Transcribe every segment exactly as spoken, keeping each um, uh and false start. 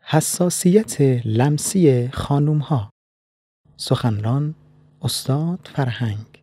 حساسیت لمسی خانوم‌ها. سخنران استاد فرهنگ.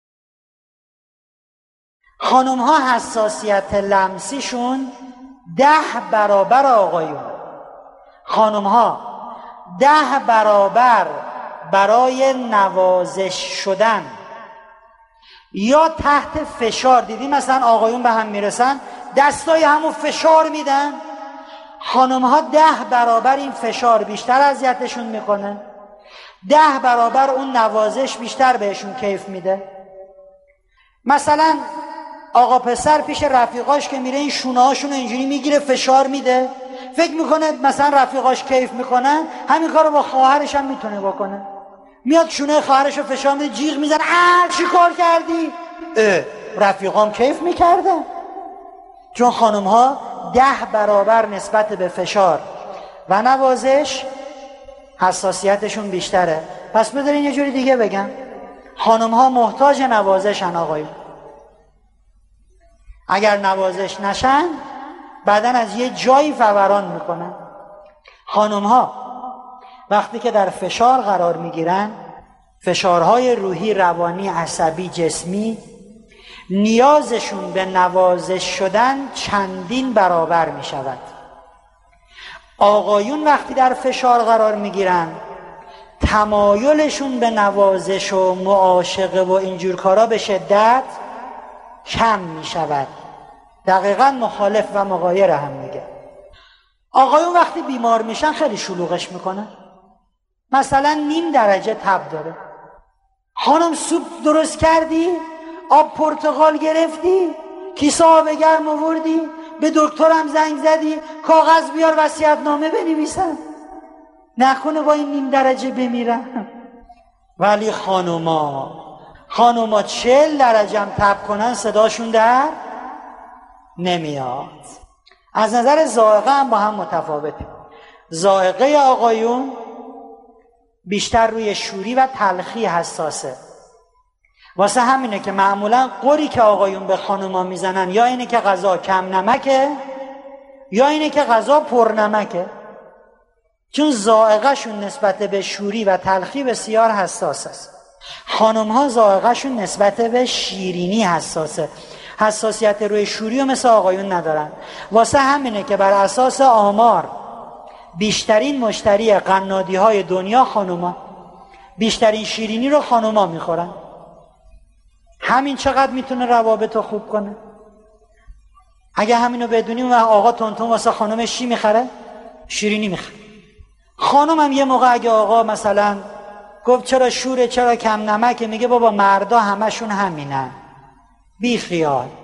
خانوم‌ها حساسیت لمسیشون ده برابر آقایون. خانوم‌ها ده برابر برای نوازش شدن یا تحت فشار، دیدی مثلا آقایون به هم میرسن دستای همو فشار میدن، خانوم‌ها ده برابر این فشار بیشتر اذیتشون میکنه، ده برابر اون نوازش بیشتر بهشون کیف میده. مثلا آقا پسر پیش رفیقاش که میره این شونه هاشون اینجوری میگیره فشار میده، فکر میکنه مثلا رفیقاش کیف میکنن، همین کارو با خواهرش هم میتونه بکنه. میاد شونه خواهرش رو فشار میده، جیغ میزنه آ چی کار کردی؟ اه رفیقام کیف میکرده. چون خانم ها ده برابر نسبت به فشار و نوازش حساسیتشون بیشتره. پس بذارین یه جوری دیگه بگم، خانم ها محتاج نوازشن آقایون. اگر نوازش نشن بعدن از یه جایی فوران میکنن. خانم ها وقتی که در فشار قرار میگیرن، فشارهای روحی، روانی، عصبی، جسمی، نیازشون به نوازش شدن چندین برابر میشود. آقایون وقتی در فشار قرار میگیرن، تمایلشون به نوازش و معاشقه و اینجور کارا به شدت کم میشود. دقیقاً مخالف و مغایر هم میگه. آقایون وقتی بیمار میشن خیلی شلوغش میکنن. مثلا نیم درجه تب داره، خانم سوپ درست کردی؟ آب پرتقال گرفتی؟ کیسه آب گرم آوردی؟ به دکترم زنگ زدی؟ کاغذ بیار وصیت‌نامه بنویسم، نکنه با این نیم درجه بمیرم. ولی خانوما خانوما چهل درجه هم تب کنن صداشون در نمیاد. از نظر ذائقه هم با هم متفاوته. ذائقه آقایون بیشتر روی شوری و تلخی حساسه. واسه همینه که معمولا قری که آقایون به خانوما میزنن یا اینه که غذا کم نمکه یا اینه که غذا پر نمکه، چون ذائقه شون نسبت به شوری و تلخی بسیار حساس است. خانم ها ذائقه شون نسبت به شیرینی حساسه. حساسیت روی شوری رو مثل آقایون ندارن. واسه همینه که بر اساس آمار بیشترین مشتری قنادی های دنیا خانوما، بیشترین شیرینی رو خانوما میخورن. همین چقدر میتونه روابط رو خوب کنه. اگه همینو بدونیم و آقا تونتون واسه خانومش چی میخره؟ شیرینی میخره. خانوم هم یه موقع اگه آقا مثلا گفت چرا شوره چرا کم نمکه، میگه بابا مردا همشون همینن، بی خیال.